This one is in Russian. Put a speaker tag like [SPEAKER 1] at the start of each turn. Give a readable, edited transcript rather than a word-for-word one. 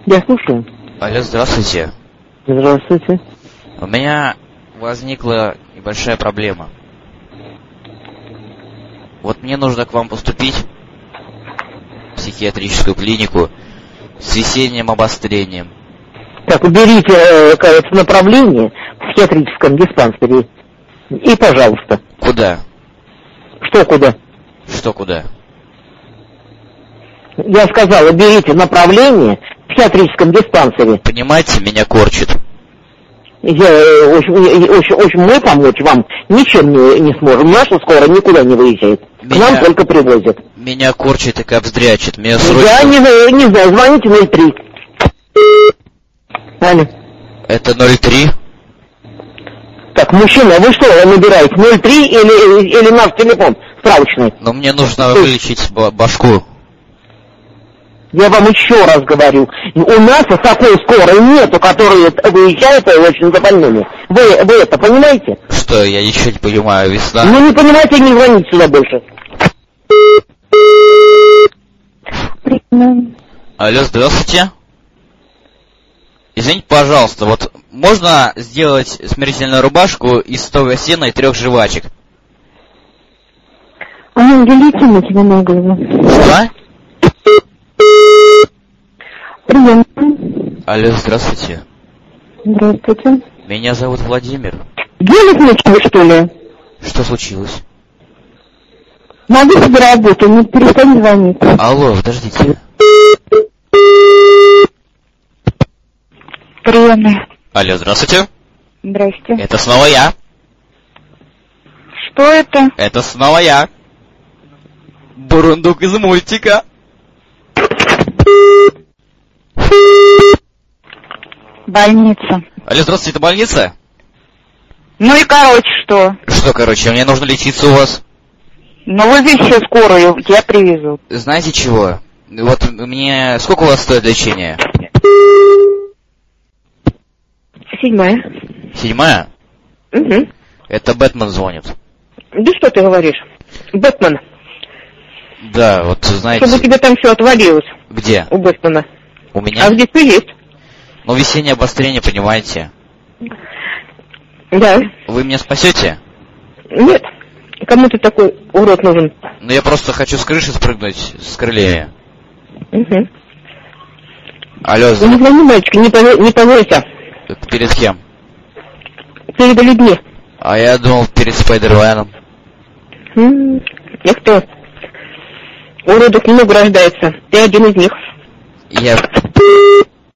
[SPEAKER 1] Я слушаю.
[SPEAKER 2] Алло, здравствуйте.
[SPEAKER 1] Здравствуйте.
[SPEAKER 2] У меня возникла небольшая проблема. Вот мне нужно к вам поступить в психиатрическую клинику с весенним обострением.
[SPEAKER 1] Так, уберите, кажется, направление в психиатрическом диспансере. И, пожалуйста.
[SPEAKER 2] Куда?
[SPEAKER 1] Что куда?
[SPEAKER 2] Что куда?
[SPEAKER 1] Я сказал, уберите направление в психиатрическом диспансере.
[SPEAKER 2] Понимаете, меня корчит.
[SPEAKER 1] Мы помочь вам ничем не сможем. Наша скорая никуда не выезжает. К нам только привозят.
[SPEAKER 2] Меня корчит и капздрячит. Меня срочно...
[SPEAKER 1] Я не знаю, звоните 03. Алло.
[SPEAKER 2] Это 03?
[SPEAKER 1] Так, мужчина, вы что набираете? 03 или наш телефон справочный?
[SPEAKER 2] Но мне нужно вылечить башку.
[SPEAKER 1] Я вам еще раз говорю, у нас такой скорой нету, которая выезжает очень за больными. Вы это понимаете?
[SPEAKER 2] Что, я ничего не понимаю, весна.
[SPEAKER 1] Ну не понимаете, не звоните сюда больше.
[SPEAKER 2] Алло, здравствуйте. Извините, пожалуйста, вот можно сделать смирительную рубашку из 100 сена и 3 жвачек?
[SPEAKER 3] Велите на тебя на голову.
[SPEAKER 2] Что?
[SPEAKER 3] Прием.
[SPEAKER 2] Алло, здравствуйте.
[SPEAKER 3] Здравствуйте.
[SPEAKER 2] Меня зовут Владимир.
[SPEAKER 1] Делать нечего, что ли?
[SPEAKER 2] Что случилось?
[SPEAKER 3] Могу себе работу, не перестань звонить.
[SPEAKER 2] Алло, подождите.
[SPEAKER 3] Приемный.
[SPEAKER 2] Алло, здравствуйте.
[SPEAKER 3] Здрасте.
[SPEAKER 2] Это снова я.
[SPEAKER 3] Что это?
[SPEAKER 2] Это снова я. Бурундук из мультика.
[SPEAKER 3] Больница.
[SPEAKER 2] Алло, здравствуйте, это больница?
[SPEAKER 3] Ну и короче что?
[SPEAKER 2] Что, короче, мне нужно лечиться у вас.
[SPEAKER 3] Ну вызови все скорую, тебя привезут.
[SPEAKER 2] Знаете чего? Вот мне... Сколько у вас стоит лечение?
[SPEAKER 1] 7.
[SPEAKER 2] 7?
[SPEAKER 1] Угу.
[SPEAKER 2] Это Бэтмен звонит.
[SPEAKER 1] Да что ты говоришь? Бэтмен.
[SPEAKER 2] Да, вот знаете...
[SPEAKER 1] Чтобы тебе там все отвалилось.
[SPEAKER 2] Где?
[SPEAKER 1] У Бэтмена.
[SPEAKER 2] У меня?
[SPEAKER 1] А где ты есть?
[SPEAKER 2] Ну, весеннее обострение, понимаете.
[SPEAKER 1] Да.
[SPEAKER 2] Вы меня спасете?
[SPEAKER 1] Нет. Кому ты такой урод нужен?
[SPEAKER 2] Ну, я просто хочу с крыши спрыгнуть, с крылья.
[SPEAKER 1] Угу.
[SPEAKER 2] Алло,
[SPEAKER 1] Не звони, мальчик, не повойся.
[SPEAKER 2] Перед кем?
[SPEAKER 1] Перед людьми.
[SPEAKER 2] А я думал, перед Спайдерменом.
[SPEAKER 1] И кто? Уродов много рождается. Ты один из них.
[SPEAKER 2] Я...